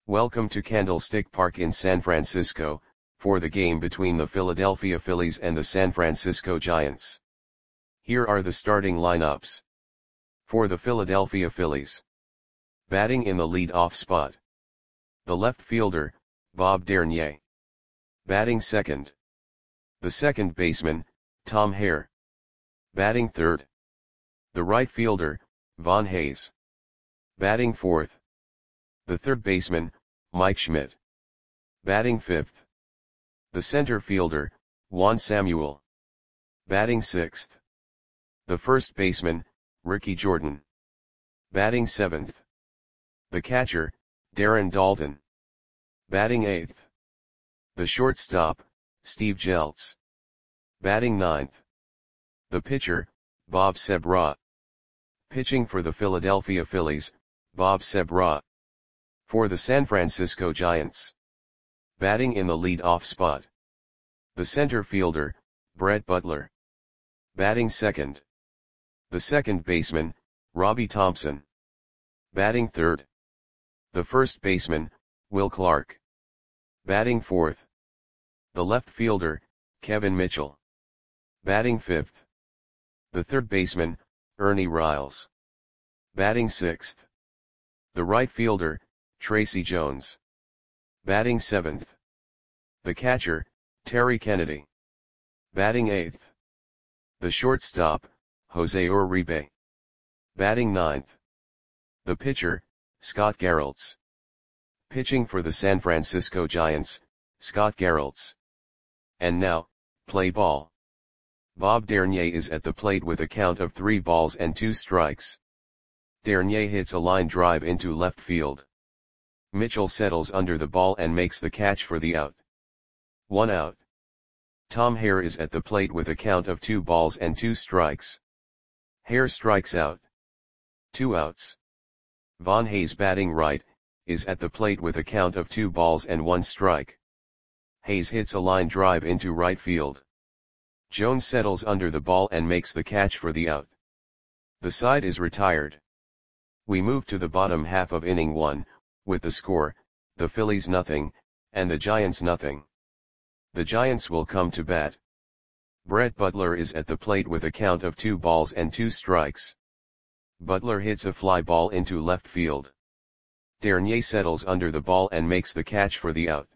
Welcome to Candlestick Park in San Francisco, for the game between the Philadelphia Phillies and the San Francisco Giants. Here are the starting lineups. For the Philadelphia Phillies. Batting in the lead-off spot. The left fielder, Bob Dernier. Batting second. The second baseman, Tom Hare. Batting third. The right fielder, Von Hayes. Batting fourth. The third baseman, Mike Schmidt. Batting fifth. The center fielder, Juan Samuel. Batting sixth. The first baseman, Ricky Jordan. Batting seventh. The catcher, Darren Daulton. Batting eighth. The shortstop, Steve Jeltz. Batting ninth. The pitcher, Bob Sebrat. Pitching for the Philadelphia Phillies, Bob Sebrat. For the San Francisco Giants. Batting in the lead-off spot. The center fielder, Brett Butler. Batting second. The second baseman, Robbie Thompson. Batting third. The first baseman, Will Clark. Batting fourth. The left fielder, Kevin Mitchell. Batting fifth. The third baseman, Ernie Riles. Batting sixth. The right fielder, Tracy Jones. Batting seventh. The catcher, Terry Kennedy. Batting eighth. The shortstop, Jose Uribe. Batting ninth. The pitcher, Scott Geraltz. Pitching for the San Francisco Giants, Scott Geraltz. And now, play ball. Bob Dernier is at the plate with a count of 3 balls and 2 strikes. Dernier hits a line drive into left field. Mitchell settles under the ball and makes the catch for the out. 1 out. Tom Hare is at the plate with a count of 2 balls and 2 strikes. Hare strikes out. 2 outs. Von Hayes, batting right, is at the plate with a count of 2 balls and 1 strike. Hayes hits a line drive into right field. Jones settles under the ball and makes the catch for the out. The side is retired. We move to the bottom half of inning 1, with the score, the Phillies nothing, and the Giants nothing. The Giants will come to bat. Brett Butler is at the plate with a count of 2 balls and 2 strikes. Butler hits a fly ball into left field. Dernier settles under the ball and makes the catch for the out.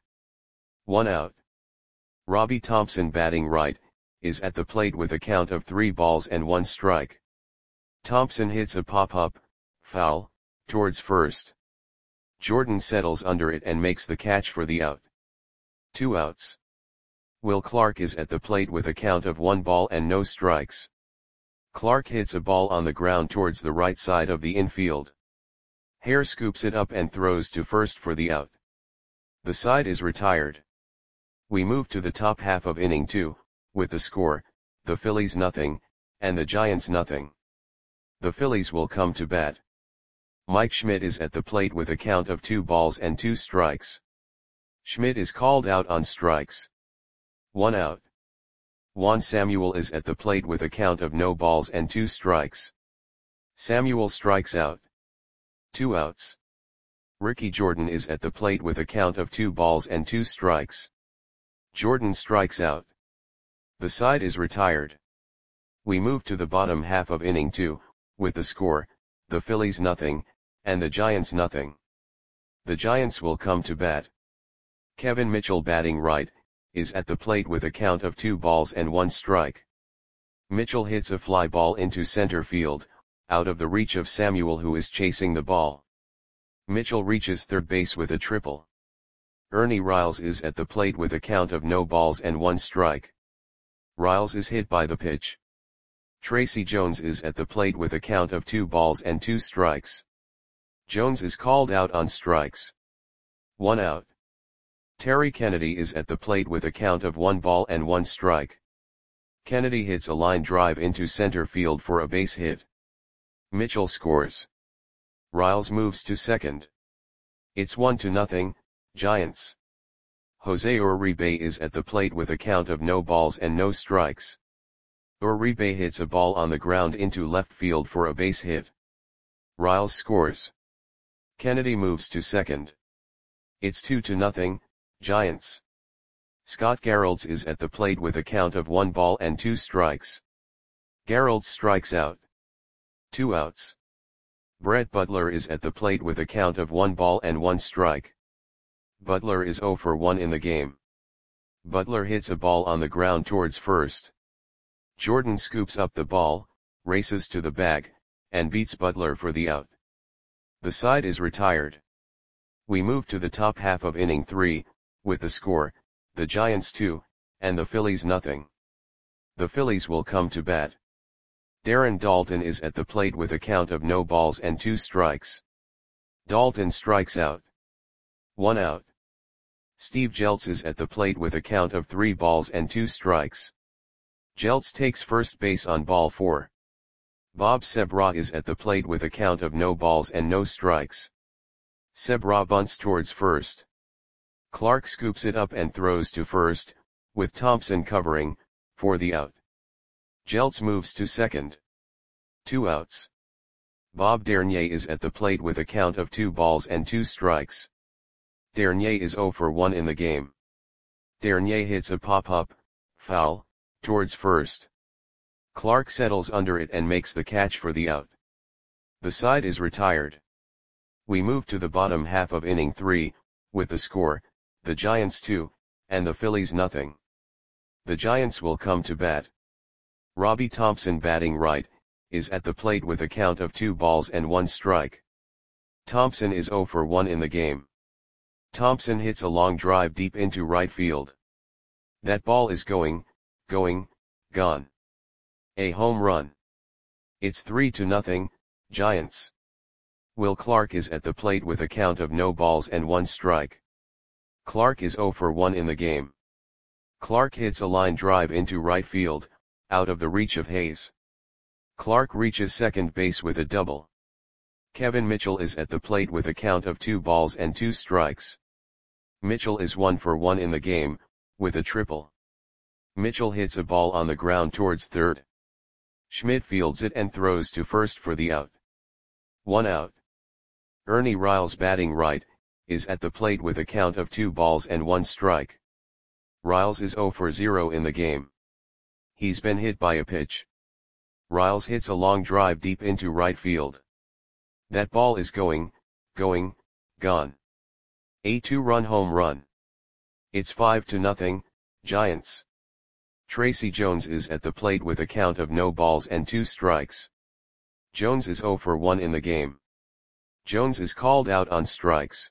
1 out. Robbie Thompson, batting right, is at the plate with a count of 3 balls and 1 strike. Thompson hits a pop-up, foul, towards first. Jordan settles under it and makes the catch for the out. 2 outs. Will Clark is at the plate with a count of 1 ball and no strikes. Clark hits a ball on the ground towards the right side of the infield. Hare scoops it up and throws to first for the out. The side is retired. We move to the top half of inning 2, with the score, the Phillies nothing, and the Giants nothing. The Phillies will come to bat. Mike Schmidt is at the plate with a count of 2 balls and 2 strikes. Schmidt is called out on strikes. 1 out. Juan Samuel is at the plate with a count of no balls and 2 strikes. Samuel strikes out. 2 outs. Ricky Jordan is at the plate with a count of 2 balls and 2 strikes. Jordan strikes out. The side is retired. We move to the bottom half of inning 2, with the score, the Phillies nothing, and the Giants nothing. The Giants will come to bat. Kevin Mitchell, batting right, is at the plate with a count of 2 balls and 1 strike. Mitchell hits a fly ball into center field, out of the reach of Samuel, who is chasing the ball. Mitchell reaches third base with a triple. Ernie Riles is at the plate with a count of no balls and 1 strike. Riles is hit by the pitch. Tracy Jones is at the plate with a count of 2 balls and 2 strikes. Jones is called out on strikes. 1 out. Terry Kennedy is at the plate with a count of 1 ball and 1 strike. Kennedy hits a line drive into center field for a base hit. Mitchell scores. Riles moves to second. It's 1-0, Giants. Jose Uribe is at the plate with a count of no balls and no strikes. Uribe hits a ball on the ground into left field for a base hit. Riles scores. Kennedy moves to second. It's 2-0, Giants. Scott Geralds is at the plate with a count of 1 ball and 2 strikes. Geralds strikes out. 2 outs. Brett Butler is at the plate with a count of 1 ball and 1 strike. Butler is 0 for 1 in the game. Butler hits a ball on the ground towards first. Jordan scoops up the ball, races to the bag, and beats Butler for the out. The side is retired. We move to the top half of inning 3, with the score, the Giants 2, and the Phillies nothing. The Phillies will come to bat. Darren Daulton is at the plate with a count of no balls and 2 strikes. Daulton strikes out. 1 out. Steve Jeltz is at the plate with a count of 3 balls and 2 strikes. Jeltz takes first base on ball 4. Bob Sebra is at the plate with a count of no balls and no strikes. Sebra bunts towards first. Clark scoops it up and throws to first, with Thompson covering, for the out. Jeltz moves to second. 2 outs. Bob Dernier is at the plate with a count of 2 balls and 2 strikes. Dernier is 0 for 1 in the game. Dernier hits a pop-up, foul, towards first. Clark settles under it and makes the catch for the out. The side is retired. We move to the bottom half of inning 3, with the score, the Giants 2, and the Phillies nothing. The Giants will come to bat. Robbie Thompson, batting right, is at the plate with a count of 2 balls and 1 strike. Thompson is 0 for 1 in the game. Thompson hits a long drive deep into right field. That ball is gone. A home run. It's 3-0, Giants. Will Clark is at the plate with a count of no balls and 1 strike. Clark is 0 for 1 in the game. Clark hits a line drive into right field, out of the reach of Hayes. Clark reaches second base with a double. Kevin Mitchell is at the plate with a count of 2 balls and 2 strikes. Mitchell is 1 for 1 in the game, with a triple. Mitchell hits a ball on the ground towards third. Schmidt fields it and throws to first for the out. 1 out. Ernie Riles, batting right, is at the plate with a count of 2 balls and 1 strike. Riles is 0 for 0 in the game. He's been hit by a pitch. Riles hits a long drive deep into right field. That ball is gone. A 2-run home run. It's 5-0, Giants. Tracy Jones is at the plate with a count of no balls and 2 strikes. Jones is 0 for 1 in the game. Jones is called out on strikes.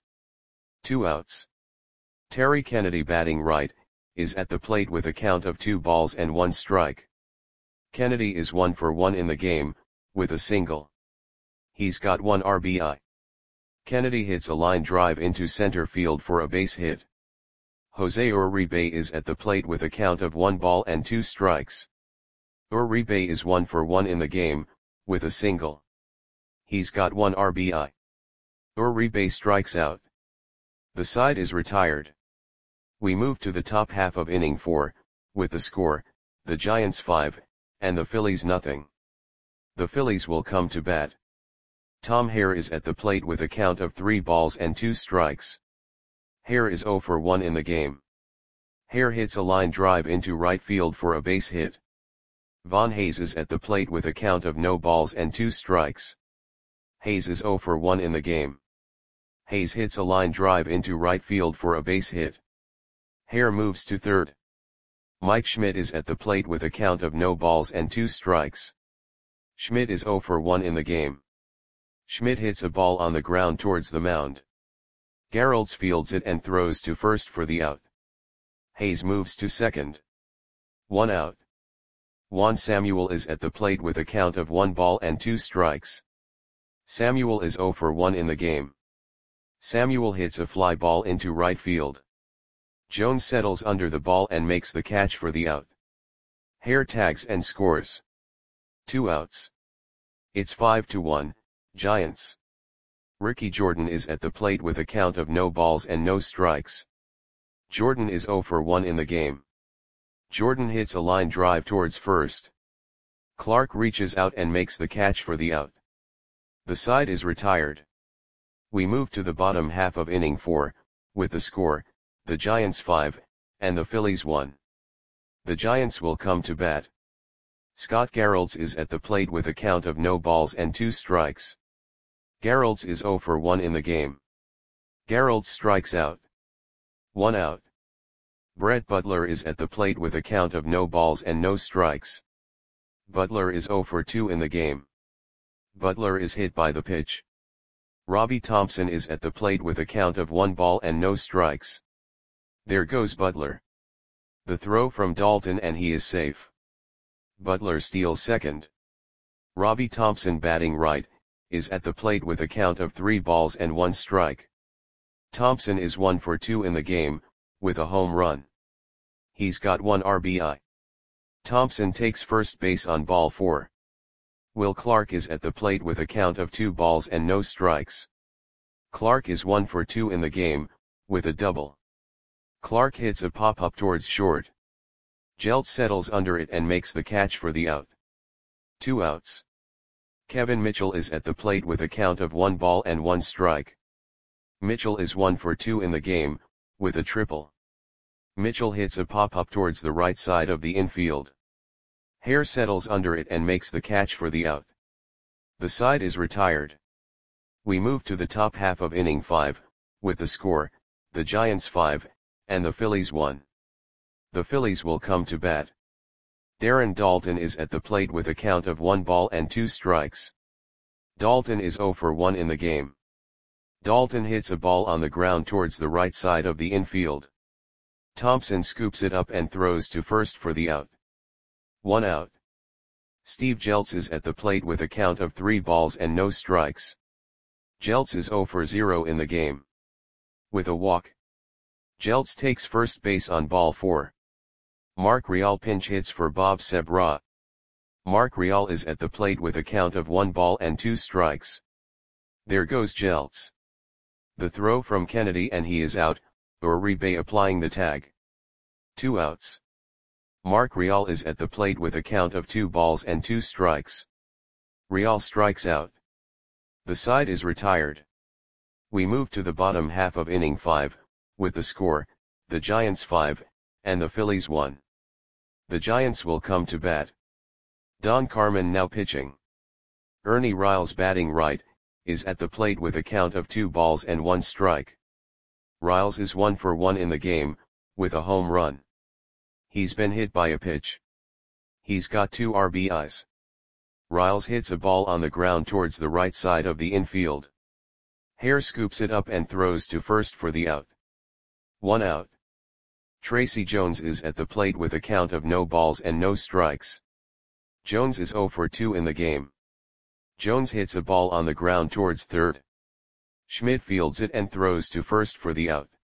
2 outs. Terry Kennedy, batting right, is at the plate with a count of 2 balls and 1 strike. Kennedy is 1 for 1 in the game, with a single. He's got 1 RBI. Kennedy hits a line drive into center field for a base hit. Jose Uribe is at the plate with a count of 1 ball and 2 strikes. Uribe is 1 for 1 in the game, with a single. He's got 1 RBI. Uribe strikes out. The side is retired. We move to the top half of inning 4, with the score, the Giants 5, and the Phillies nothing. The Phillies will come to bat. Tom Hare is at the plate with a count of 3 balls and 2 strikes. Hare is 0 for 1 in the game. Hare hits a line drive into right field for a base hit. Von Hayes is at the plate with a count of no balls and 2 strikes. Hayes is 0 for 1 in the game. Hayes hits a line drive into right field for a base hit. Hare moves to third. Mike Schmidt is at the plate with a count of no balls and 2 strikes. Schmidt is 0 for 1 in the game. Schmidt hits a ball on the ground towards the mound. Geralds fields it and throws to first for the out. Hayes moves to second. 1 out. Juan Samuel is at the plate with a count of 1 ball and 2 strikes. Samuel is 0 for 1 in the game. Samuel hits a fly ball into right field. Jones settles under the ball and makes the catch for the out. Hare tags and scores. 2 outs. It's 5-1, Giants. Ricky Jordan is at the plate with a count of no balls and no strikes. Jordan is 0 for 1 in the game. Jordan hits a line drive towards first. Clark reaches out and makes the catch for the out. The side is retired. We move to the bottom half of inning 4, with the score, the Giants 5, and the Phillies 1. The Giants will come to bat. Scott Garrelds is at the plate with a count of no balls and 2 strikes. Garrelds is 0 for 1 in the game. Garrelds strikes out. 1 out. Brett Butler is at the plate with a count of no balls and no strikes. Butler is 0 for 2 in the game. Butler is hit by the pitch. Robbie Thompson is at the plate with a count of 1 ball and no strikes. There goes Butler. The throw from Dalton and he is safe. Butler steals second. Robbie Thompson, batting right, is at the plate with a count of 3 balls and 1 strike. Thompson is 1 for 2 in the game, with a home run. He's got 1 RBI. Thompson takes first base on ball 4. Will Clark is at the plate with a count of 2 balls and no strikes. Clark is 1 for 2 in the game, with a double. Clark hits a pop-up towards short. Jeltz settles under it and makes the catch for the out. 2 outs. Kevin Mitchell is at the plate with a count of 1 ball and 1 strike. Mitchell is 1 for 2 in the game, with a triple. Mitchell hits a pop-up towards the right side of the infield. Hare settles under it and makes the catch for the out. The side is retired. We move to the top half of inning 5, with the score, the Giants 5, and the Phillies 1. The Phillies will come to bat. Darren Daulton is at the plate with a count of 1 ball and 2 strikes. Daulton is 0 for 1 in the game. Daulton hits a ball on the ground towards the right side of the infield. Thompson scoops it up and throws to first for the out. 1 out. Steve Jeltz is at the plate with a count of 3 balls and no strikes. Jeltz is 0 for 0 in the game. With a walk. Jeltz takes first base on ball 4. Mark Real pinch hits for Bob Sebra. Mark Real is at the plate with a count of 1 ball and 2 strikes. There goes Jeltz. The throw from Kennedy and he is out, Uribe applying the tag. 2 outs. Mark Real is at the plate with a count of 2 balls and 2 strikes. Real strikes out. The side is retired. We move to the bottom half of inning 5, with the score, the Giants 5, and the Phillies 1. The Giants will come to bat. Don Carmen now pitching. Ernie Riles, batting right, is at the plate with a count of 2 balls and 1 strike. Riles is 1 for 1 in the game, with a home run. He's been hit by a pitch. He's got 2 RBIs. Riles hits a ball on the ground towards the right side of the infield. Hare scoops it up and throws to first for the out. 1 out. Tracy Jones is at the plate with a count of no balls and no strikes. Jones is 0 for 2 in the game. Jones hits a ball on the ground towards third. Schmidt fields it and throws to first for the out.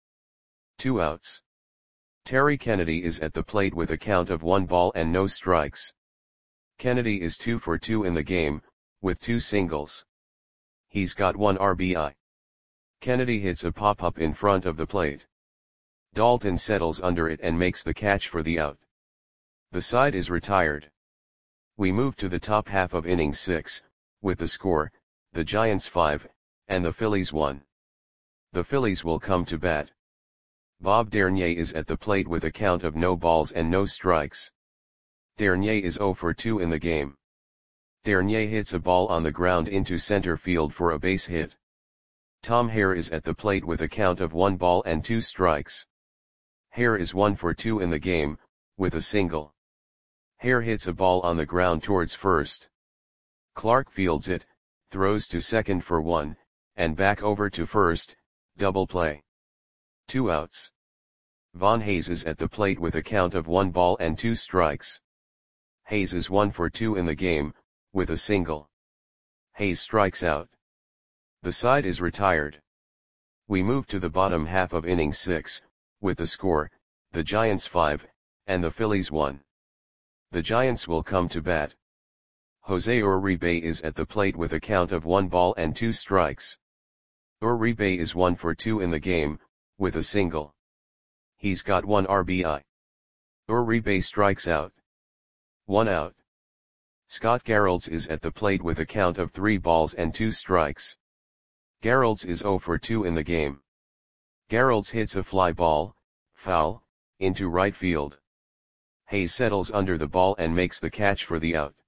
2 outs. Terry Kennedy is at the plate with a count of 1 ball and no strikes. Kennedy is 2 for 2 in the game, with 2 singles. He's got 1 RBI. Kennedy hits a pop-up in front of the plate. Daulton settles under it and makes the catch for the out. The side is retired. We move to the top half of inning 6, with the score, the Giants 5, and the Phillies 1. The Phillies will come to bat. Bob Dernier is at the plate with a count of no balls and no strikes. Dernier is 0 for 2 in the game. Dernier hits a ball on the ground into center field for a base hit. Tom Hare is at the plate with a count of 1 ball and 2 strikes. Hare is 1 for 2 in the game, with a single. Hare hits a ball on the ground towards first. Clark fields it, throws to second for 1, and back over to first, double play. 2 outs. Von Hayes is at the plate with a count of 1 ball and 2 strikes. Hayes is 1 for 2 in the game, with a single. Hayes strikes out. The side is retired. We move to the bottom half of inning 6, with the score, the Giants 5, and the Phillies 1. The Giants will come to bat. Jose Uribe is at the plate with a count of 1 ball and 2 strikes. Uribe is 1 for 2 in the game, with a single. He's got 1 RBI. Uribe strikes out. 1 out. Scott Garrelds is at the plate with a count of 3 balls and 2 strikes. Garrelds is 0 for 2 in the game. Gerolds hits a fly ball, foul, into right field. Hayes settles under the ball and makes the catch for the out.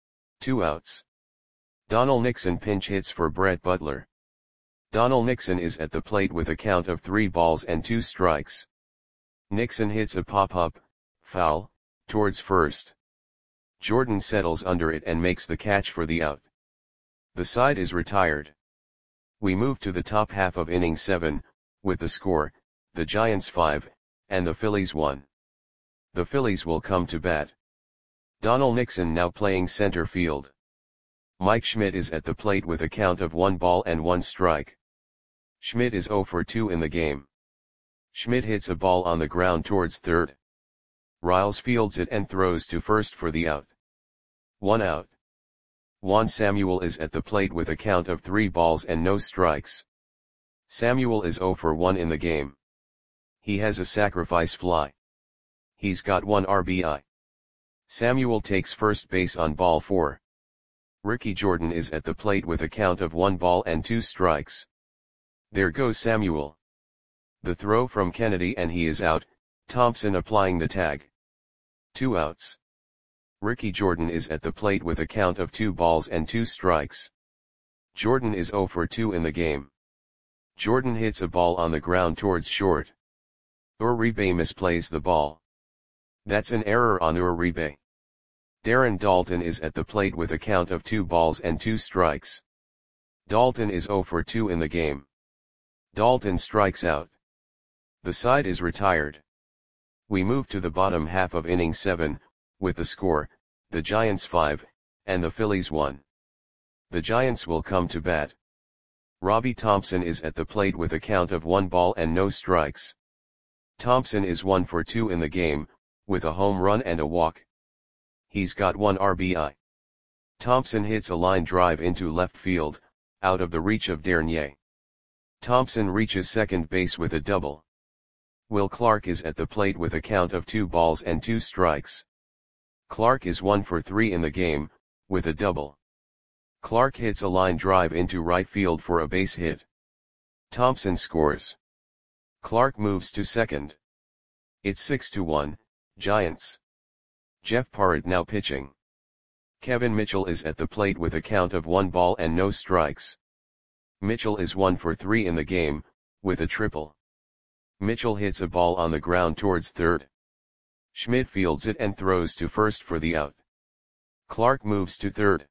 2 outs. Donald Nixon pinch hits for Brett Butler. Donald Nixon is at the plate with a count of 3 balls and 2 strikes. Nixon hits a pop-up, foul, towards first. Jordan settles under it and makes the catch for the out. The side is retired. We move to the top half of inning 7, with the score, the Giants 5, and the Phillies 1. The Phillies will come to bat. Donald Nixon now playing center field. Mike Schmidt is at the plate with a count of 1 ball and 1 strike. Schmidt is 0 for 2 in the game. Schmidt hits a ball on the ground towards third. Riles fields it and throws to first for the out. 1 out. Juan Samuel is at the plate with a count of 3 balls and no strikes. Samuel is 0 for 1 in the game. He has a sacrifice fly. He's got 1 RBI. Samuel takes first base on ball 4. Ricky Jordan is at the plate with a count of 1 ball and 2 strikes. There goes Samuel. The throw from Kennedy and he is out, Thompson applying the tag. 2 outs. Ricky Jordan is at the plate with a count of 2 balls and 2 strikes. Jordan is 0 for 2 in the game. Jordan hits a ball on the ground towards short. Uribe misplays the ball. That's an error on Uribe. Darren Daulton is at the plate with a count of 2 balls and 2 strikes. Daulton is 0 for 2 in the game. Daulton strikes out. The side is retired. We move to the bottom half of inning 7, with the score, the Giants 5, and the Phillies 1. The Giants will come to bat. Robbie Thompson is at the plate with a count of 1 ball and no strikes. Thompson is 1 for 2 in the game, with a home run and a walk. He's got 1 RBI. Thompson hits a line drive into left field, out of the reach of Dernier. Thompson reaches second base with a double. Will Clark is at the plate with a count of 2 balls and 2 strikes. Clark is 1 for 3 in the game, with a double. Clark hits a line drive into right field for a base hit. Thompson scores. Clark moves to second. It's 6-1, Giants. Jeff Parrott now pitching. Kevin Mitchell is at the plate with a count of 1 ball and no strikes. Mitchell is 1 for 3 in the game, with a triple. Mitchell hits a ball on the ground towards third. Schmidt fields it and throws to first for the out. Clark moves to third.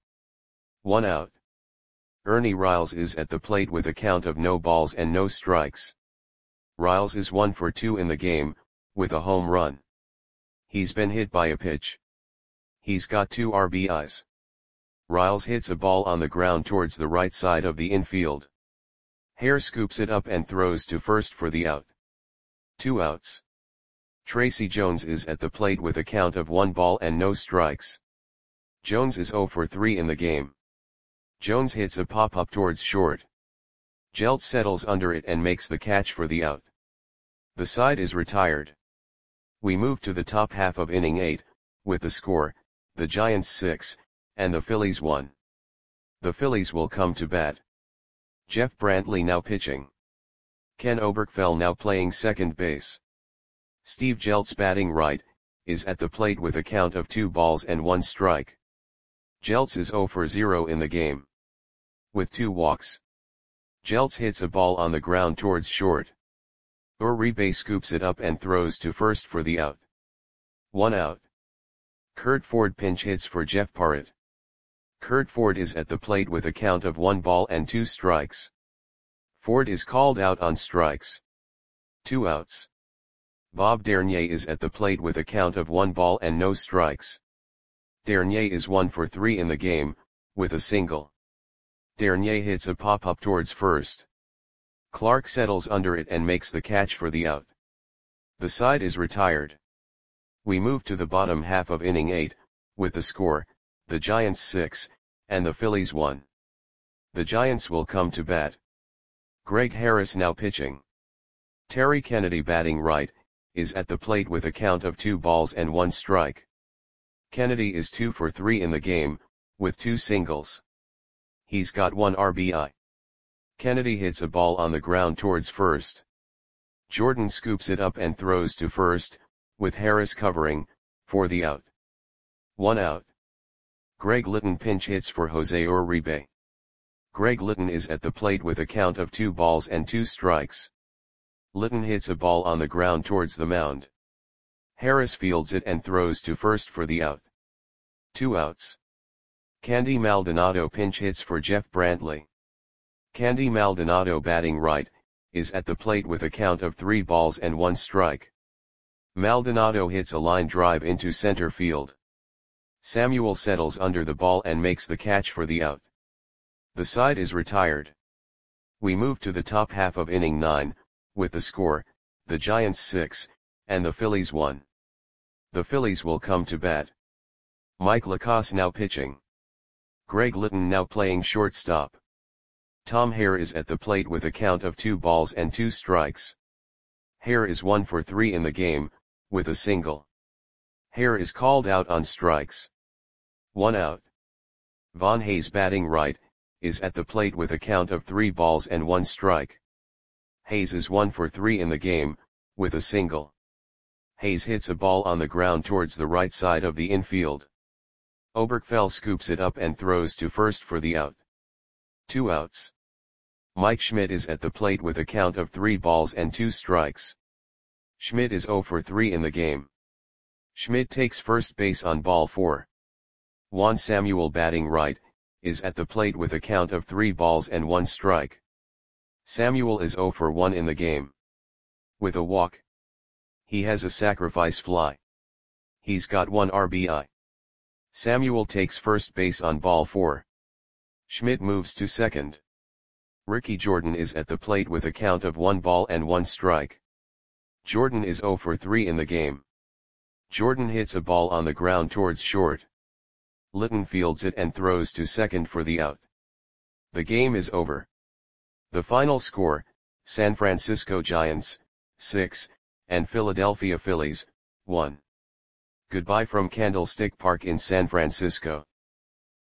1 out. Ernie Riles is at the plate with a count of no balls and no strikes. Riles is 1 for 2 in the game, with a home run. He's been hit by a pitch. He's got 2 RBIs. Riles hits a ball on the ground towards the right side of the infield. Hare scoops it up and throws to first for the out. 2 outs. Tracy Jones is at the plate with a count of 1 ball and no strikes. Jones is 0 for 3 in the game. Jones hits a pop-up towards short. Gelt settles under it and makes the catch for the out. The side is retired. We move to the top half of inning 8, with the score, the Giants 6, and the Phillies 1. The Phillies will come to bat. Jeff Brantley now pitching. Ken Oberkfell now playing second base. Steve Jeltz batting right, is at the plate with a count of 2 balls and 1 strike. Jeltz is 0 for 0 in the game. With 2 walks. Jeltz hits a ball on the ground towards short. Uribe scoops it up and throws to first for the out. 1 out. Kurt Ford pinch hits for Jeff Parrott. Kurt Ford is at the plate with a count of 1 ball and 2 strikes. Ford is called out on strikes. 2 outs. Bob Dernier is at the plate with a count of 1 ball and no strikes. Dernier is 1 for 3 in the game, with a single. Dernier hits a pop-up towards first. Clark settles under it and makes the catch for the out. The side is retired. We move to the bottom half of inning 8, with the score, the Giants 6, and the Phillies 1. The Giants will come to bat. Greg Harris now pitching. Terry Kennedy batting right, is at the plate with a count of 2 balls and 1 strike. Kennedy is 2 for 3 in the game, with 2 singles. He's got 1 RBI. Kennedy hits a ball on the ground towards first. Jordan scoops it up and throws to first, with Harris covering, for the out. 1 out. Greg Litton pinch hits for Jose Uribe. Greg Litton is at the plate with a count of 2 balls and 2 strikes. Litton hits a ball on the ground towards the mound. Harris fields it and throws to first for the out. 2 outs. Candy Maldonado pinch hits for Jeff Brantley. Candy Maldonado batting right, is at the plate with a count of 3 balls and 1 strike. Maldonado hits a line drive into center field. Samuel settles under the ball and makes the catch for the out. The side is retired. We move to the top half of inning 9, with the score, the Giants 6, and the Phillies 1. The Phillies will come to bat. Mike Lacasse now pitching. Greg Litton now playing shortstop. Tom Hare is at the plate with a count of 2 balls and 2 strikes. Hare is 1 for 3 in the game, with a single. Hare is called out on strikes. 1 out. Von Hayes batting right, is at the plate with a count of 3 balls and 1 strike. Hayes is 1 for 3 in the game, with a single. Hayes hits a ball on the ground towards the right side of the infield. Oberkfell scoops it up and throws to first for the out. 2 outs. Mike Schmidt is at the plate with a count of 3 balls and 2 strikes. Schmidt is 0 for 3 in the game. Schmidt takes first base on ball 4. Juan Samuel batting right, is at the plate with a count of 3 balls and 1 strike. Samuel is 0 for 1 in the game. With a walk. He has a sacrifice fly. He's got 1 RBI. Samuel takes first base on ball 4. Schmidt moves to second. Ricky Jordan is at the plate with a count of 1 ball and 1 strike. Jordan is 0 for 3 in the game. Jordan hits a ball on the ground towards short. Litton fields it and throws to second for the out. The game is over. The final score, San Francisco Giants, 6, and Philadelphia Phillies, 1. Goodbye from Candlestick Park in San Francisco.